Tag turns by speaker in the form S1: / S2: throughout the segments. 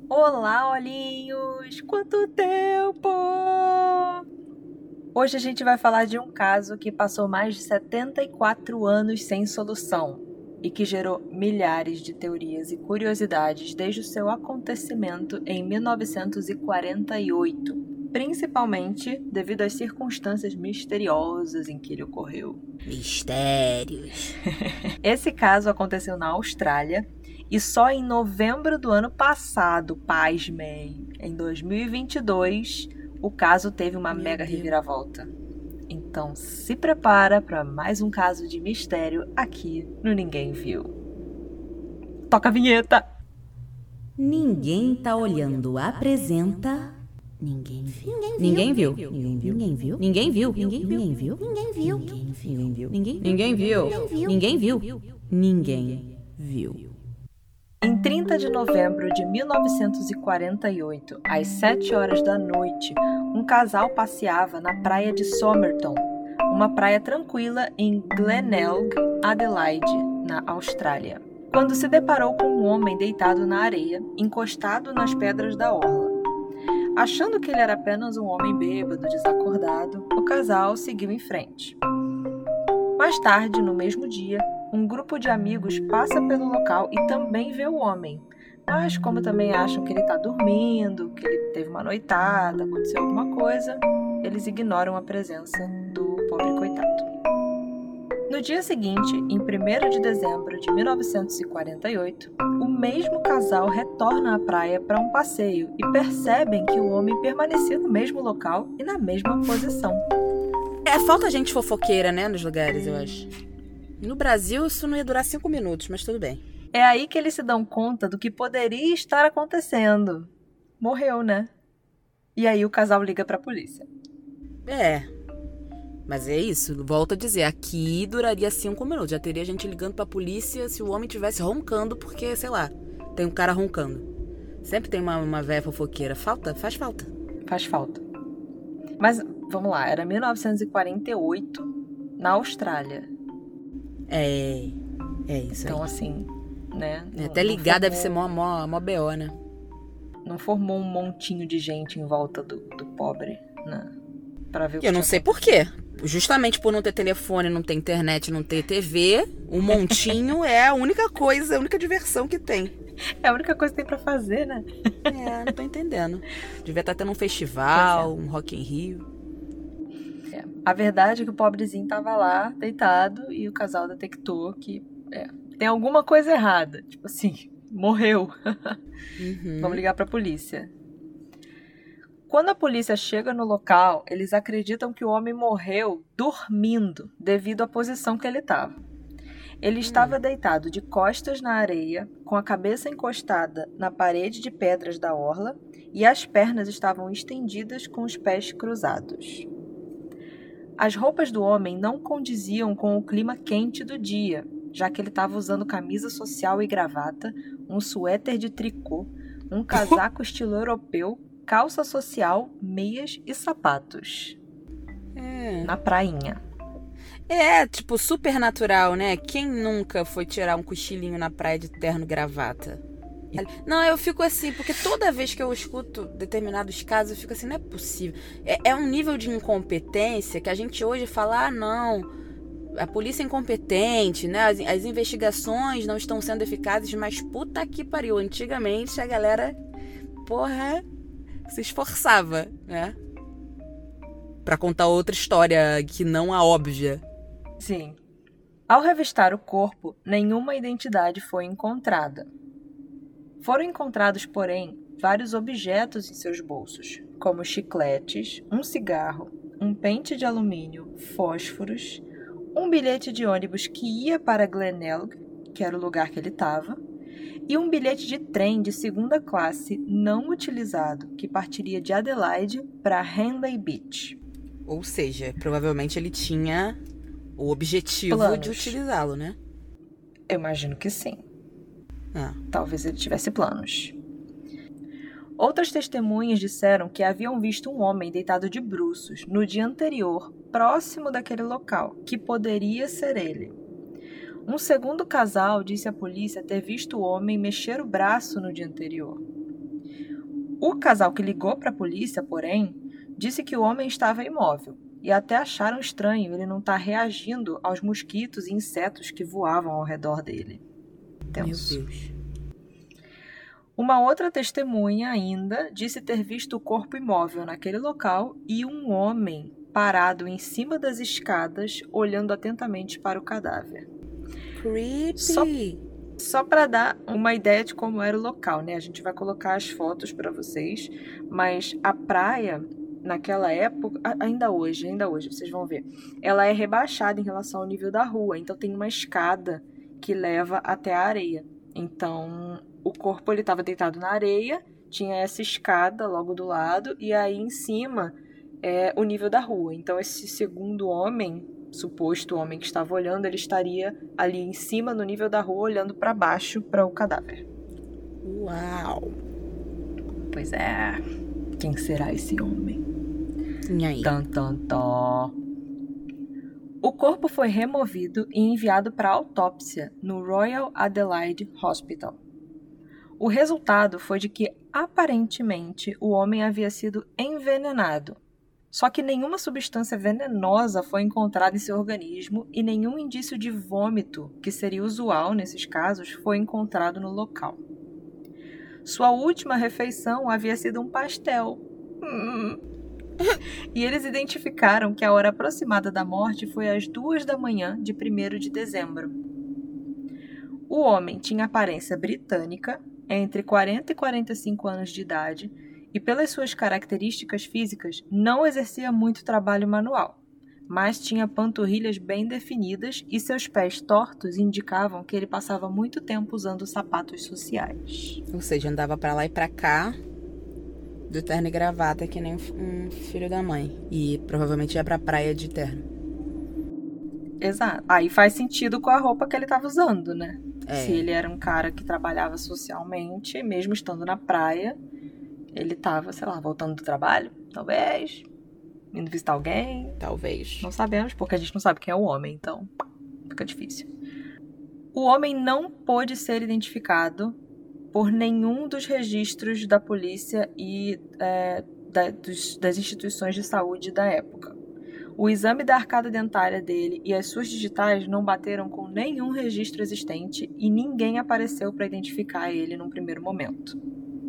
S1: Olá, olhinhos! Quanto tempo! Hoje a gente vai falar de um caso que passou mais de 74 anos sem solução e que gerou milhares de teorias e curiosidades desde o seu acontecimento em 1948, principalmente devido às circunstâncias misteriosas em que ele ocorreu.
S2: Mistérios.
S1: Esse caso aconteceu na Austrália e só em novembro do ano passado, pasmem, em 2022, o caso teve uma mega reviravolta. Então se prepara para mais um caso de mistério aqui no Ninguém Viu. Toca a vinheta!
S2: Ninguém tá olhando apresenta. Ninguém viu. Ninguém viu. Ninguém viu. Ninguém viu. Ninguém viu. Ninguém viu. Ninguém viu. Ninguém viu. Ninguém viu. Ninguém viu. Ninguém viu.
S1: Em 30 de novembro de 1948, às 7 horas da noite, um casal passeava na praia de Somerton, uma praia tranquila em Glenelg, Adelaide, na Austrália, quando se deparou com um homem deitado na areia, encostado nas pedras da orla. Achando que ele era apenas um homem bêbado, desacordado, o casal seguiu em frente. Mais tarde, no mesmo dia, um grupo de amigos passa pelo local e também vê o homem. Mas como também acham que ele está dormindo, que ele teve uma noitada, aconteceu alguma coisa, eles ignoram a presença do pobre coitado. No dia seguinte, em 1º de dezembro de 1948, o mesmo casal retorna à praia para um passeio e percebem que o homem permanecia no mesmo local e na mesma posição.
S2: Falta gente fofoqueira, né, nos lugares, eu acho. No Brasil, isso não ia durar 5 minutos, mas tudo bem.
S1: É aí que eles se dão conta do que poderia estar acontecendo. Morreu, né? E aí o casal liga pra polícia.
S2: Mas é isso, volto a dizer, aqui duraria 5 minutos. Já teria gente ligando pra polícia se o homem estivesse roncando, porque, sei lá, tem um cara roncando. Sempre tem uma véia fofoqueira. Faz falta.
S1: Faz falta. Mas, vamos lá, era 1948, na Austrália.
S2: É isso
S1: então,
S2: aí.
S1: Assim, né?
S2: Até ligar deve ser mó BO, né?
S1: Não formou um montinho de gente em volta do pobre, né? Pra ver o que
S2: eu não sei por quê. Justamente por não ter telefone, não ter internet, não ter TV, o montinho é a única coisa, a única diversão que tem.
S1: É a única coisa que tem pra fazer, né?
S2: Não tô entendendo. Devia estar tendo um festival, um Rock in Rio.
S1: A verdade é que o pobrezinho tava lá, deitado, e o casal detectou que tem alguma coisa errada. Tipo assim, morreu. Vamos ligar pra polícia. Quando a polícia chega no local, eles acreditam que o homem morreu dormindo devido à posição que ele estava. Ele estava deitado de costas na areia, com a cabeça encostada na parede de pedras da orla e as pernas estavam estendidas com os pés cruzados. As roupas do homem não condiziam com o clima quente do dia, já que ele estava usando camisa social e gravata, um suéter de tricô, um casaco estilo europeu, calça social, meias e sapatos. Na prainha.
S2: Tipo, super natural, né? Quem nunca foi tirar um cochilinho na praia de terno e gravata? Não, eu fico assim, porque toda vez que eu escuto determinados casos, eu fico assim, não é possível. É um nível de incompetência que a gente hoje fala, não, a polícia é incompetente, né? As investigações não estão sendo eficazes, mas puta que pariu. Antigamente a galera, se esforçava, né? Pra contar outra história que não a óbvia.
S1: Sim. Ao revistar o corpo, nenhuma identidade foi encontrada. Foram encontrados, porém, vários objetos em seus bolsos, como chicletes, um cigarro, um pente de alumínio, fósforos, um bilhete de ônibus que ia para Glenelg, que era o lugar que ele estava, e um bilhete de trem de 2ª classe não utilizado, que partiria de Adelaide para Henley Beach.
S2: Ou seja, provavelmente ele tinha o objetivo de utilizá-lo, né?
S1: Eu imagino que sim. Talvez ele tivesse planos. Outras testemunhas disseram que haviam visto um homem deitado de bruços no dia anterior, próximo daquele local, que poderia ser ele. Um segundo casal disse à polícia ter visto o homem mexer o braço no dia anterior. O casal que ligou para a polícia, porém, disse que o homem estava imóvel e até acharam estranho ele não estar reagindo aos mosquitos e insetos que voavam ao redor dele. Tenso.
S2: Meu Deus.
S1: Uma outra testemunha ainda disse ter visto o corpo imóvel naquele local e um homem parado em cima das escadas, olhando atentamente para o cadáver.
S2: Creepy.
S1: Só para dar uma ideia de como era o local, né? A gente vai colocar as fotos para vocês, mas a praia, naquela época, ainda hoje, vocês vão ver, ela é rebaixada em relação ao nível da rua, então tem uma escada que leva até a areia. Então, o corpo ele estava deitado na areia, tinha essa escada logo do lado, e aí em cima é o nível da rua. Então, esse segundo homem, suposto homem que estava olhando, ele estaria ali em cima, no nível da rua, olhando para baixo para o cadáver.
S2: Uau!
S1: Pois é. Quem será esse homem?
S2: E aí?
S1: Tan, tan, tan. O corpo foi removido e enviado para autópsia no Royal Adelaide Hospital. O resultado foi de que, aparentemente, o homem havia sido envenenado. Só que nenhuma substância venenosa foi encontrada em seu organismo e nenhum indício de vômito, que seria usual nesses casos, foi encontrado no local. Sua última refeição havia sido um pastel. E eles identificaram que a hora aproximada da morte foi às 2 da manhã de 1º de dezembro. O homem tinha aparência britânica, entre 40 e 45 anos de idade, e pelas suas características físicas não exercia muito trabalho manual, mas tinha panturrilhas bem definidas e seus pés tortos indicavam que ele passava muito tempo usando sapatos sociais.
S2: Ou seja, andava pra lá e pra cá, do terno e gravata, que nem um filho da mãe. E provavelmente ia pra praia de terno.
S1: Exato. Aí faz sentido com a roupa que ele estava usando, né?
S2: É.
S1: Se ele era um cara que trabalhava socialmente, mesmo estando na praia, ele estava, sei lá, voltando do trabalho, talvez, indo visitar alguém.
S2: Talvez.
S1: Não sabemos, porque a gente não sabe quem é o homem, então fica difícil. O homem não pôde ser identificado por nenhum dos registros da polícia e das instituições de saúde da época. O exame da arcada dentária dele e as suas digitais não bateram com nenhum registro existente e ninguém apareceu para identificar ele num primeiro momento.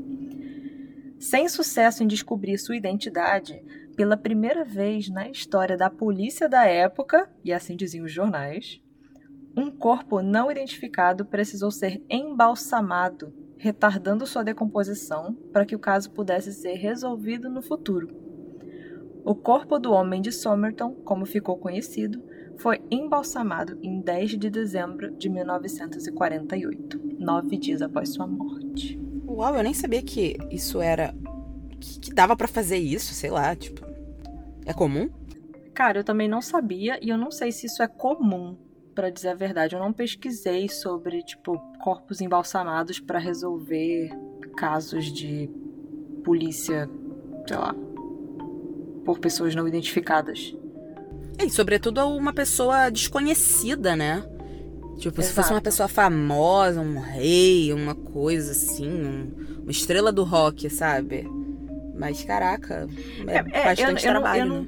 S1: Sem sucesso em descobrir sua identidade, pela primeira vez na história da polícia da época, e assim diziam os jornais, um corpo não identificado precisou ser embalsamado, retardando sua decomposição para que o caso pudesse ser resolvido no futuro. O corpo do homem de Somerton, como ficou conhecido, foi embalsamado em 10 de dezembro de 1948, 9 dias após sua morte.
S2: Uau, eu nem sabia que isso era... Que dava pra fazer isso, sei lá, tipo... É comum?
S1: Cara, eu também não sabia e eu não sei se isso é comum, pra dizer a verdade. Eu não pesquisei sobre, tipo, corpos embalsamados pra resolver casos de polícia, sei lá, por pessoas não identificadas.
S2: E sobretudo uma pessoa desconhecida, né? Tipo, se
S1: Exato.
S2: fosse uma pessoa famosa, um rei, uma coisa assim, uma estrela do rock, sabe? Mas, caraca, bastante trabalho.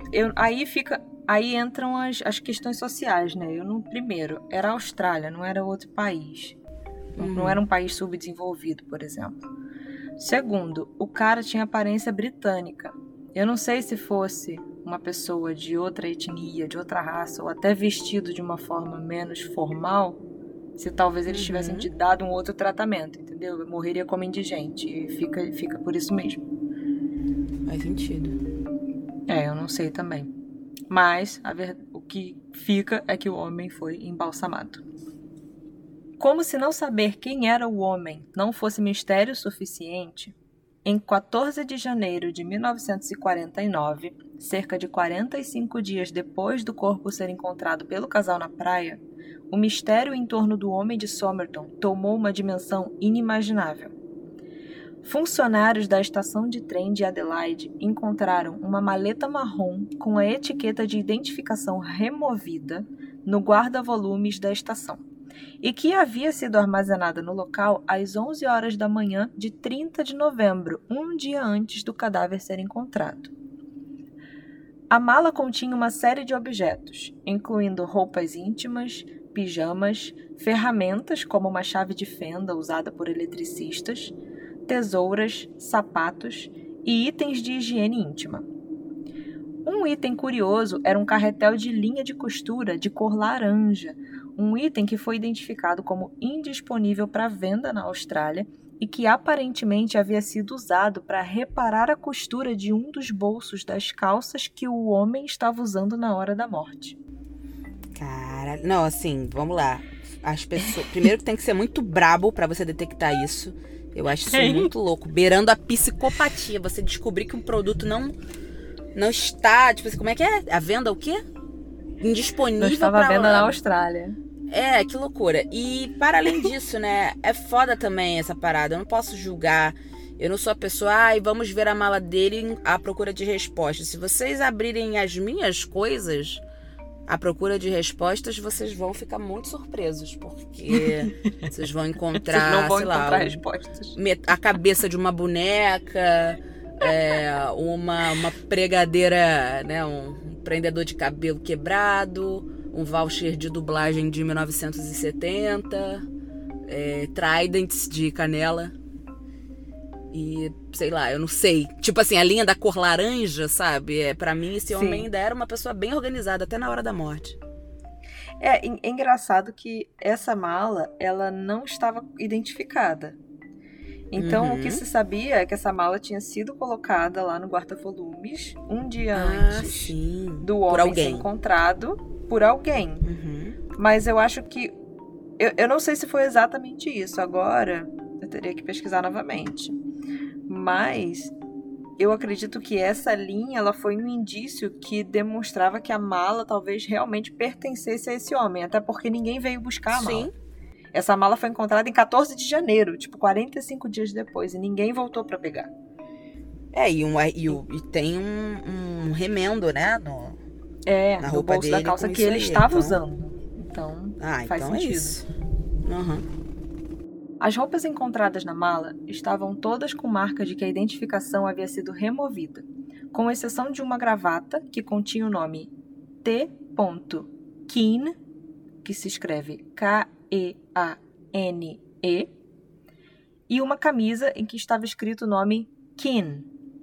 S1: Aí entram as questões sociais, né? Primeiro, era a Austrália, não era outro país. Não era um país subdesenvolvido, por exemplo. Segundo, o cara tinha aparência britânica. Eu não sei se fosse uma pessoa de outra etnia, de outra raça, ou até vestido de uma forma menos formal, se talvez eles tivessem te dado um outro tratamento, entendeu? Eu morreria como indigente, e fica por isso mesmo.
S2: Faz sentido.
S1: Eu não sei também. Mas o que fica é que o homem foi embalsamado. Como se não saber quem era o homem não fosse mistério suficiente, em 14 de janeiro de 1949, cerca de 45 dias depois do corpo ser encontrado pelo casal na praia, o mistério em torno do homem de Somerton tomou uma dimensão inimaginável. Funcionários da estação de trem de Adelaide encontraram uma maleta marrom com a etiqueta de identificação removida no guarda-volumes da estação, e que havia sido armazenada no local às 11 horas da manhã de 30 de novembro, um dia antes do cadáver ser encontrado. A mala continha uma série de objetos, incluindo roupas íntimas, pijamas, ferramentas como uma chave de fenda usada por eletricistas, tesouras, sapatos e itens de higiene íntima. Um item curioso era um carretel de linha de costura de cor laranja, um item que foi identificado como indisponível para venda na Austrália e que aparentemente havia sido usado para reparar a costura de um dos bolsos das calças que o homem estava usando na hora da morte.
S2: Caralho. Não, assim, vamos lá. As pessoas... Primeiro que tem que ser muito brabo para você detectar isso. Eu acho isso muito louco. Beirando a psicopatia. Você descobrir que um produto não está... Tipo assim, como é que é? A venda o quê? Indisponível.
S1: Não estava à venda na Austrália.
S2: É, que loucura. E para além disso, né, é foda também essa parada. Eu não posso julgar. Eu não sou a pessoa, vamos ver a mala dele à procura de respostas. Se vocês abrirem as minhas coisas à procura de respostas, vocês vão ficar muito surpresos, porque vocês vão encontrar,
S1: vocês não vão
S2: sei
S1: encontrar
S2: lá,
S1: respostas.
S2: A cabeça de uma boneca, uma pregadeira, né, um prendedor de cabelo quebrado, um voucher de dublagem de 1970, tridents de canela e, sei lá, eu não sei. Tipo assim, a linha da cor laranja, sabe? Pra mim, esse homem ainda era uma pessoa bem organizada, até na hora da morte.
S1: É engraçado que essa mala, ela não estava identificada. Então, o que se sabia é que essa mala tinha sido colocada lá no guarda-volumes um dia antes do homem ser encontrado por alguém. Mas eu acho que... Eu não sei se foi exatamente isso. Agora, eu teria que pesquisar novamente. Mas eu acredito que essa linha ela foi um indício que demonstrava que a mala talvez realmente pertencesse a esse homem. Até porque ninguém veio buscar a mala. Essa mala foi encontrada em 14 de janeiro, tipo 45 dias depois, e ninguém voltou pra pegar.
S2: E tem um remendo, né? Na
S1: no
S2: roupa
S1: bolso
S2: dele,
S1: da calça que ele estava usando. Então, faz sentido.
S2: É isso.
S1: As roupas encontradas na mala estavam todas com marcas de que a identificação havia sido removida, com exceção de uma gravata que continha o nome T. Keane, que se escreve Keane, e uma camisa em que estava escrito o nome Keane,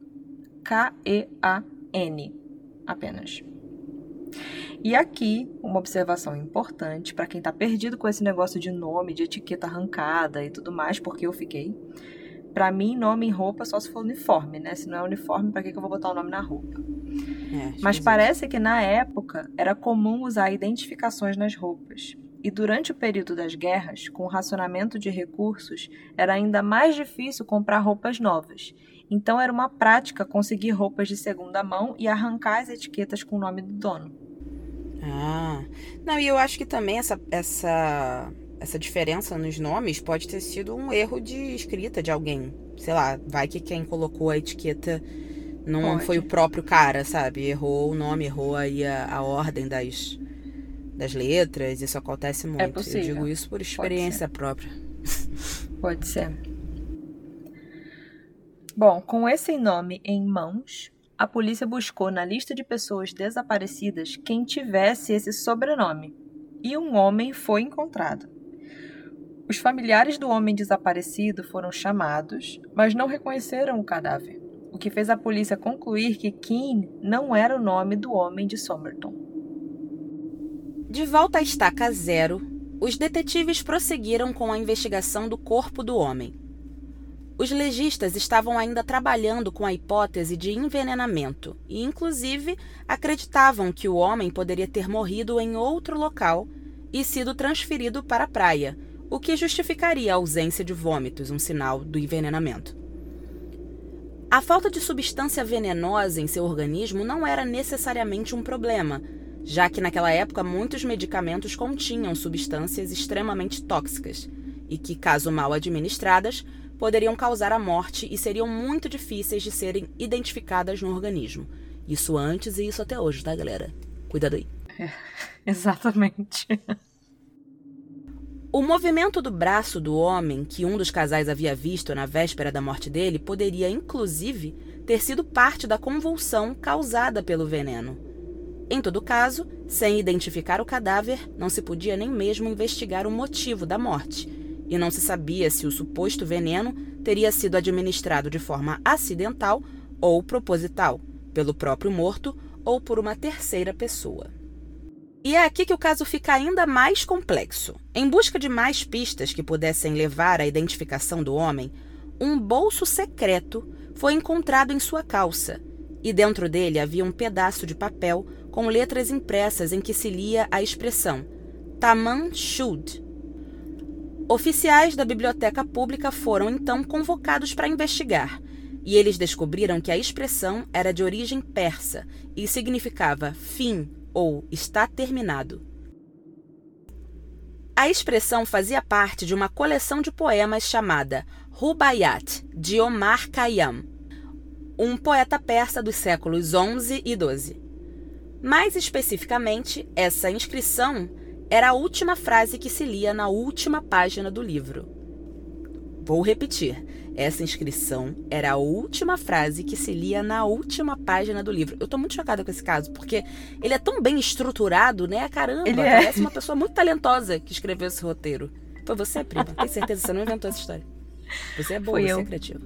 S1: Kean, apenas. E aqui, uma observação importante para quem está perdido com esse negócio de nome, de etiqueta arrancada e tudo mais, porque eu fiquei. Para mim, nome em roupa só se for uniforme, né? Se não é uniforme, para que eu vou botar o nome na roupa? Mas parece que na época era comum usar identificações nas roupas. E durante o período das guerras, com o racionamento de recursos, era ainda mais difícil comprar roupas novas. Então era uma prática conseguir roupas de segunda mão e arrancar as etiquetas com o nome do dono.
S2: Não, e eu acho que também essa diferença nos nomes pode ter sido um erro de escrita de alguém. Sei lá, vai que quem colocou a etiqueta não foi o próprio cara, sabe? Errou o nome, errou aí a ordem das letras. Isso acontece muito.
S1: É possível.
S2: Eu digo isso por experiência própria.
S1: Pode ser. Bom, com esse nome em mãos, a polícia buscou na lista de pessoas desaparecidas quem tivesse esse sobrenome, e um homem foi encontrado. Os familiares do homem desaparecido foram chamados, mas não reconheceram o cadáver, o que fez a polícia concluir que Keane não era o nome do homem de Somerton.
S2: De volta à estaca zero, os detetives prosseguiram com a investigação do corpo do homem. Os legistas estavam ainda trabalhando com a hipótese de envenenamento e, inclusive, acreditavam que o homem poderia ter morrido em outro local e sido transferido para a praia, o que justificaria a ausência de vômitos, um sinal do envenenamento. A falta de substância venenosa em seu organismo não era necessariamente um problema, já que naquela época muitos medicamentos continham substâncias extremamente tóxicas e que, caso mal administradas, poderiam causar a morte e seriam muito difíceis de serem identificadas no organismo. Isso antes e isso até hoje, tá, galera? Cuidado aí.
S1: Exatamente.
S2: O movimento do braço do homem que um dos casais havia visto na véspera da morte dele poderia, inclusive, ter sido parte da convulsão causada pelo veneno. Em todo caso, sem identificar o cadáver, não se podia nem mesmo investigar o motivo da morte, e não se sabia se o suposto veneno teria sido administrado de forma acidental ou proposital, pelo próprio morto ou por uma terceira pessoa. E é aqui que o caso fica ainda mais complexo. Em busca de mais pistas que pudessem levar à identificação do homem, um bolso secreto foi encontrado em sua calça, e dentro dele havia um pedaço de papel com letras impressas em que se lia a expressão Taman Shud. Oficiais da biblioteca pública foram então convocados para investigar, e eles descobriram que a expressão era de origem persa e significava fim ou está terminado. A expressão fazia parte de uma coleção de poemas chamada Rubaiyat, de Omar Khayyam, um poeta persa dos séculos XI e XII. Mais especificamente, essa inscrição era a última frase que se lia na última página do livro. Vou repetir. Essa inscrição era a última frase que se lia na última página do livro. Eu tô muito chocada com esse caso, porque ele é tão bem estruturado, né? Caramba, parece uma pessoa muito talentosa que escreveu esse roteiro. Foi você, prima? Tenho certeza que você não inventou essa história. Você é boa, você é criativa.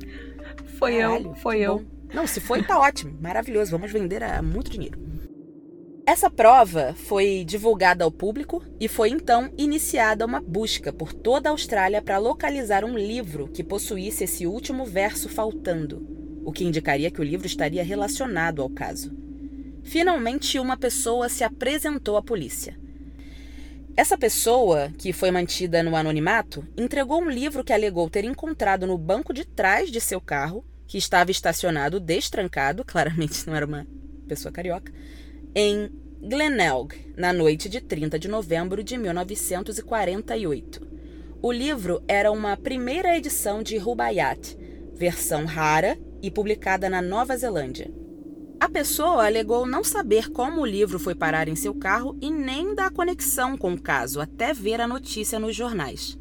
S1: Foi eu.
S2: Não, se foi, tá ótimo. Maravilhoso. Vamos vender a muito dinheiro. Essa prova foi divulgada ao público e foi então iniciada uma busca por toda a Austrália para localizar um livro que possuísse esse último verso faltando, o que indicaria que o livro estaria relacionado ao caso. Finalmente, uma pessoa se apresentou à polícia. Essa pessoa, que foi mantida no anonimato, entregou um livro que alegou ter encontrado no banco de trás de seu carro, que estava estacionado destrancado, claramente não era uma pessoa carioca, em Glenelg, na noite de 30 de novembro de 1948. O livro era uma primeira edição de Rubaiyat, versão rara e publicada na Nova Zelândia. A pessoa alegou não saber como o livro foi parar em seu carro e nem da conexão com o caso, até ver a notícia nos jornais.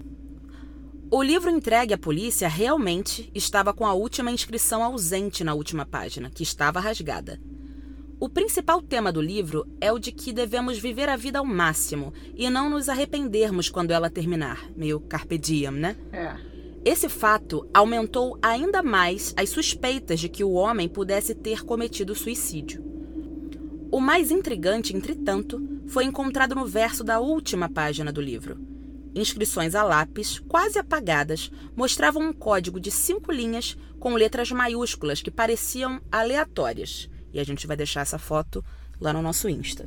S2: O livro entregue à polícia realmente estava com a última inscrição ausente na última página, que estava rasgada. O principal tema do livro é o de que devemos viver a vida ao máximo e não nos arrependermos quando ela terminar. Meio carpe diem, né? Esse fato aumentou ainda mais as suspeitas de que o homem pudesse ter cometido suicídio. O mais intrigante, entretanto, foi encontrado no verso da última página do livro. Inscrições a lápis, quase apagadas, mostravam um código de 5 linhas com letras maiúsculas que pareciam aleatórias. E a gente vai deixar essa foto lá no nosso Insta.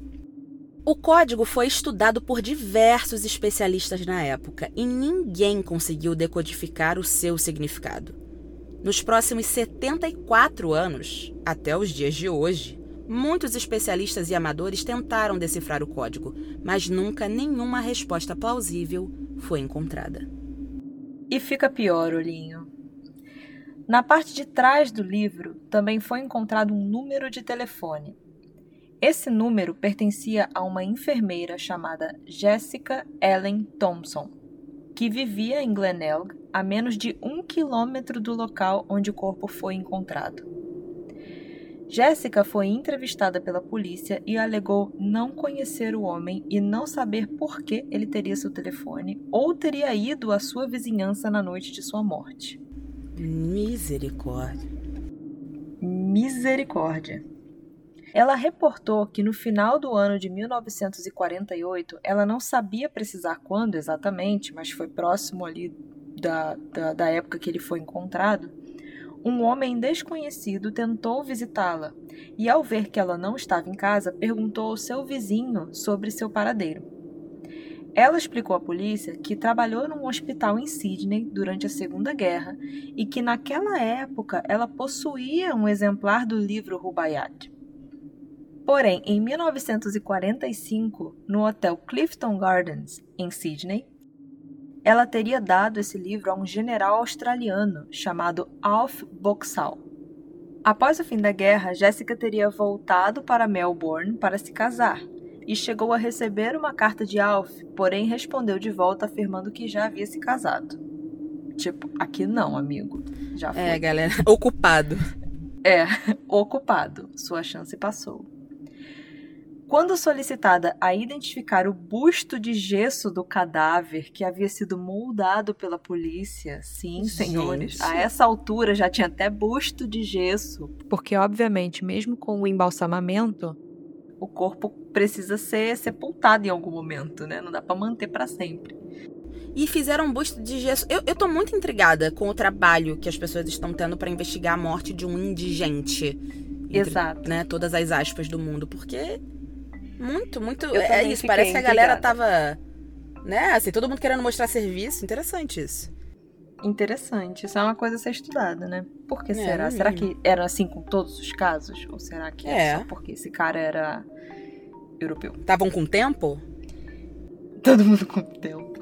S2: O código foi estudado por diversos especialistas na época e ninguém conseguiu decodificar o seu significado. Nos próximos 74 anos, até os dias de hoje, muitos especialistas e amadores tentaram decifrar o código, mas nunca nenhuma resposta plausível foi encontrada.
S1: E fica pior, Olhinho. Na parte de trás do livro também foi encontrado um número de telefone. Esse número pertencia a uma enfermeira chamada Jessica Ellen Thompson, que vivia em Glenelg, a menos de 1 quilômetro do local onde o corpo foi encontrado. Jessica foi entrevistada pela polícia e alegou não conhecer o homem e não saber por que ele teria seu telefone ou teria ido à sua vizinhança na noite de sua morte. Misericórdia. Ela reportou que no final do ano de 1948, ela não sabia precisar quando exatamente, mas foi próximo ali da época que ele foi encontrado, um homem desconhecido tentou visitá-la e, ao ver que ela não estava em casa, perguntou ao seu vizinho sobre seu paradeiro. Ela explicou à polícia que trabalhou num hospital em Sydney durante a Segunda Guerra e que naquela época ela possuía um exemplar do livro Rubaiyat. Porém, em 1945, no hotel Clifton Gardens, em Sydney, ela teria dado esse livro a um general australiano chamado Alf Boxall. Após o fim da guerra, Jessica teria voltado para Melbourne para se casar. e chegou a receber uma carta de Alf, porém respondeu de volta afirmando que já havia se casado. Tipo, aqui não, amigo. Já foi.
S2: É, galera, ocupado.
S1: Ocupado. Sua chance passou. Quando solicitada a identificar o busto de gesso do cadáver que havia sido moldado pela polícia, sim, senhores, a essa altura já tinha até busto de gesso. Porque, obviamente, mesmo com o embalsamamento, o corpo precisa ser sepultado em algum momento, né? Não dá pra manter pra sempre.
S2: E fizeram um busto de gesso. Eu tô muito intrigada com o trabalho que as pessoas estão tendo pra investigar a morte de um indigente.
S1: Exato.
S2: Né, todas as aspas do mundo, porque... Muito.
S1: É
S2: isso, parece que a galera tava, né, assim, todo mundo querendo mostrar serviço. Interessante isso.
S1: Interessante. Isso é uma coisa a ser estudada, né? Por que será? Será que era assim com todos os casos? Ou será que era só porque esse cara era europeu?
S2: Estavam com tempo?
S1: Todo mundo com tempo.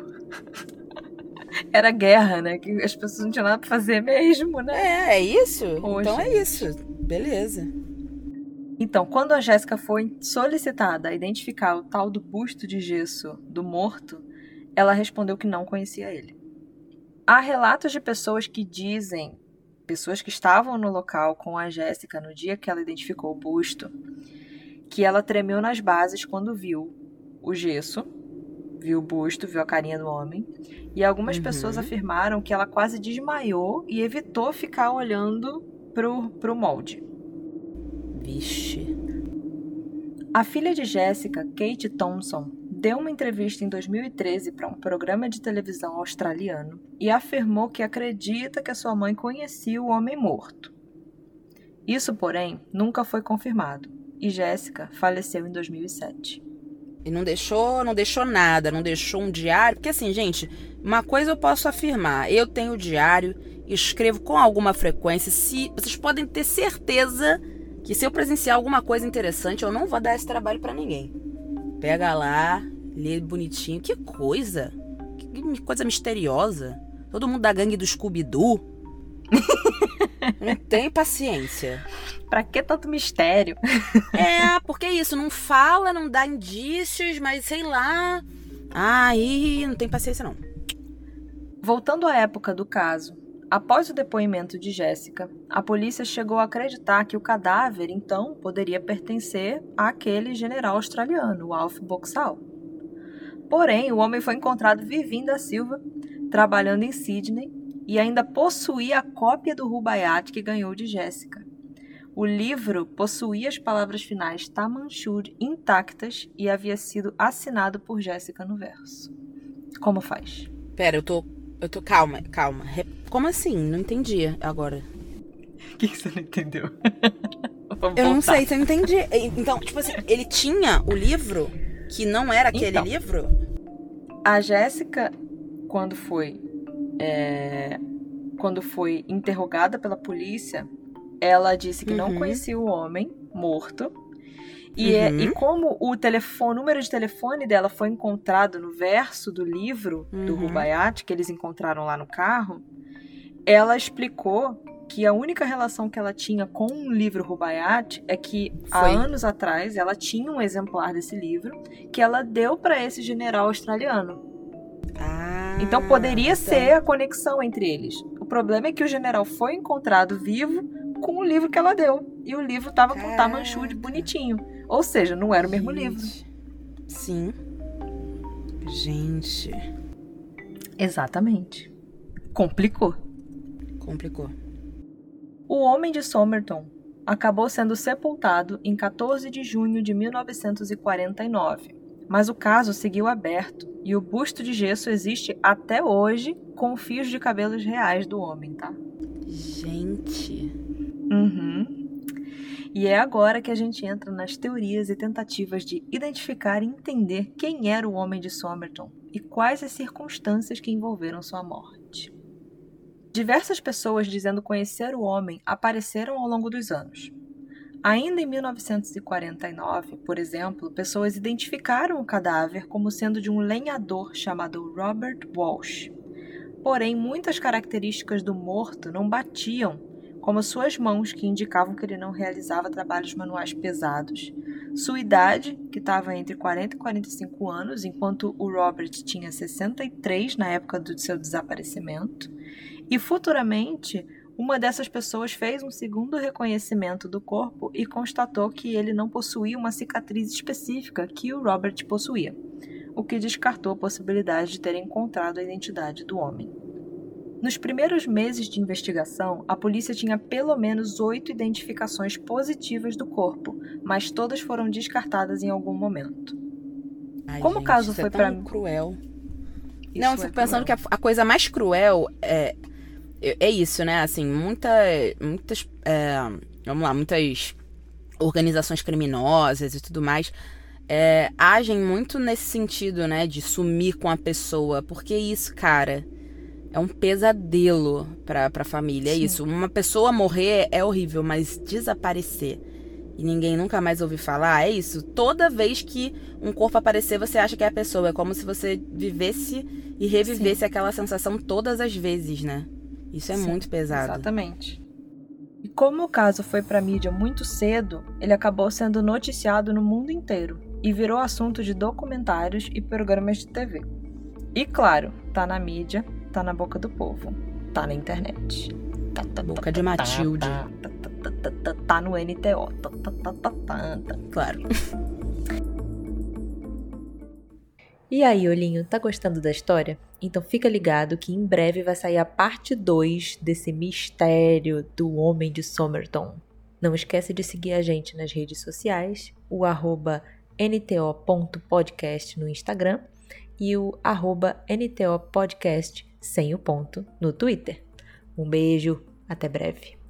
S1: Era guerra, né? Que as pessoas não tinham nada pra fazer mesmo, né?
S2: É isso?
S1: Hoje.
S2: Então é isso. Beleza.
S1: Então, quando a Jéssica foi solicitada a identificar o tal do busto de gesso do morto, ela respondeu que não conhecia ele. Há relatos de pessoas que estavam no local com a Jéssica no dia que ela identificou o busto, que ela tremeu nas bases quando viu o gesso, viu o busto, viu a carinha do homem, e algumas pessoas afirmaram que ela quase desmaiou e evitou ficar olhando pro molde.
S2: Vixe.
S1: A filha de Jéssica, Kate Thompson, deu uma entrevista em 2013 para um programa de televisão australiano e afirmou que acredita que a sua mãe conhecia o homem morto. Isso, porém, nunca foi confirmado e Jéssica faleceu em 2007.
S2: E não deixou nada, não deixou um diário. Porque assim, gente, uma coisa eu posso afirmar. Eu tenho diário, escrevo com alguma frequência. Vocês podem ter certeza que se eu presenciar alguma coisa interessante, eu não vou dar esse trabalho pra ninguém. Pega lá, lê bonitinho. Que coisa! Que coisa misteriosa. Todo mundo da gangue do Scooby-Doo. Não tem paciência.
S1: Pra que tanto mistério?
S2: Porque é isso, não fala, não dá indícios, mas sei lá. Aí não tem paciência não.
S1: Voltando à época do caso, após o depoimento de Jéssica, a polícia chegou a acreditar que o cadáver, então, poderia pertencer àquele general australiano, o Alf Boxall. Porém, o homem foi encontrado vivinho da Silva, trabalhando em Sydney, e ainda possuía a cópia do Rubaiyat que ganhou de Jéssica. O livro possuía as palavras finais Tamanchur intactas e havia sido assinado por Jéssica no verso. Como faz?
S2: Pera, eu tô... Calma. Como assim? Não entendi agora.
S1: O que você não entendeu?
S2: Eu não sei se eu entendi. Então, tipo assim, ele tinha o livro que não era aquele livro?
S1: A Jéssica, quando foi interrogada pela polícia, ela disse que não conhecia o homem morto. E como o número de telefone dela foi encontrado no verso do livro do Rubaiyat, que eles encontraram lá no carro, ela explicou que a única relação que ela tinha com o livro Rubaiyat é que há anos atrás ela tinha um exemplar desse livro que ela deu para esse general australiano. Então poderia ser a conexão entre eles. O problema é que o general foi encontrado vivo com o livro que ela deu. E o livro tava com Tamanchur bonitinho. Ou seja, não era o mesmo livro.
S2: Sim. Gente.
S1: Exatamente. Complicou. O homem de Somerton acabou sendo sepultado em 14 de junho de 1949. Mas o caso seguiu aberto e o busto de gesso existe até hoje com fios de cabelos reais do homem, tá?
S2: Gente.
S1: E é agora que a gente entra nas teorias e tentativas de identificar e entender quem era o homem de Somerton e quais as circunstâncias que envolveram sua morte. Diversas pessoas dizendo conhecer o homem apareceram ao longo dos anos. Ainda em 1949, por exemplo, pessoas identificaram o cadáver como sendo de um lenhador chamado Robert Walsh. Porém, muitas características do morto não batiam como suas mãos, que indicavam que ele não realizava trabalhos manuais pesados, sua idade, que estava entre 40 e 45 anos, enquanto o Robert tinha 63 na época do seu desaparecimento, e futuramente uma dessas pessoas fez um segundo reconhecimento do corpo e constatou que ele não possuía uma cicatriz específica que o Robert possuía, o que descartou a possibilidade de ter encontrado a identidade do homem. Nos primeiros meses de investigação, a polícia tinha pelo menos 8 identificações positivas do corpo, mas todas foram descartadas em algum momento.
S2: Como o caso foi para mim
S1: cruel.
S2: Não, eu fico pensando que a coisa mais cruel é isso, né? Assim, muitas organizações criminosas e tudo mais agem muito nesse sentido, né? De sumir com a pessoa, porque isso, cara, é um pesadelo pra família. Sim. É isso. Uma pessoa morrer é horrível, mas desaparecer e ninguém nunca mais ouvir falar, é isso. Toda vez que um corpo aparecer, você acha que é a pessoa. É como se você vivesse e revivesse Sim. aquela sensação todas as vezes, né? Isso é Sim, muito pesado.
S1: Exatamente. E como o caso foi pra mídia muito cedo, ele acabou sendo noticiado no mundo inteiro e virou assunto de documentários e programas de TV. E claro, tá na mídia, tá na boca do povo, tá na internet.
S2: Boca de Matilde.
S1: Tá no NTO.
S2: Claro.
S1: E aí, Olhinho, tá gostando da história? Então fica ligado que em breve vai sair a parte 2 desse mistério do Homem de Somerton. Não esquece de seguir a gente nas redes sociais, o @nto.podcast no Instagram e o @ntopodcast sem o ponto no Twitter. Um beijo, até breve.